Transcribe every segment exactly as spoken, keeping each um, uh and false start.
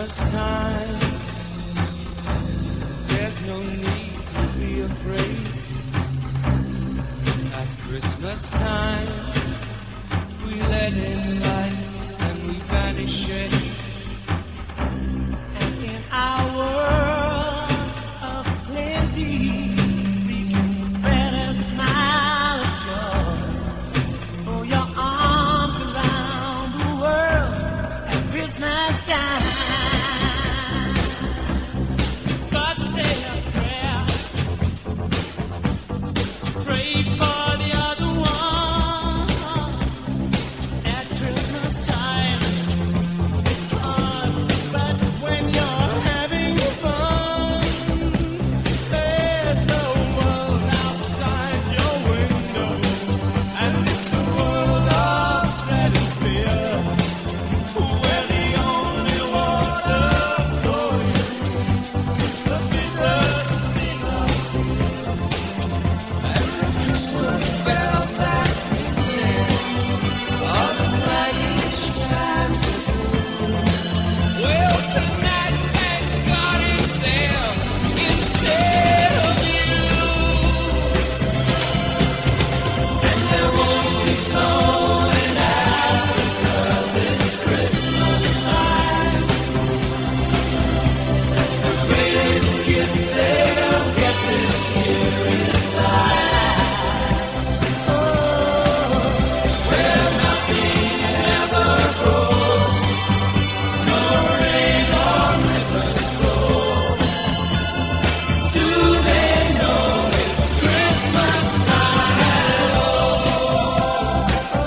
Christmas time, there's no need to be afraid. At Christmas time, we let in light and we banish it. And in our world of plenty, we can spread a smile of joy. Throw your arms around the world at Christmas time. God say a prayer, pray for the other ones. At Christmas time, it's hard, but when you're having fun, there's no world outside your window, and it's a world of dread and fear, where the only water flowing is the bitter sting of tears. And the Christmas bells that ring there are the flagging chimes of doom. Well, tonight, thank God it's there instead of you. And there won't be snow in Africa this Christmas time. The greatest gift they'll get this year is life. Oh, where nothing ever grows, no rain or rivers flow. Do they know it's Christmas time at all?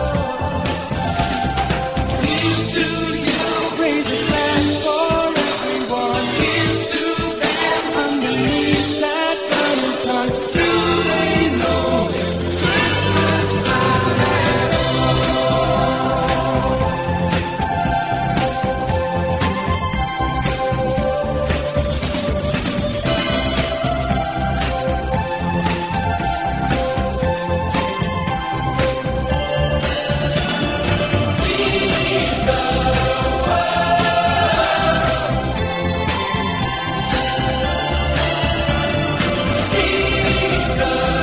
Here's to you, raise a glass for everyone. Here's to them underneath that burning sun. Do they know it's Christmas time at all?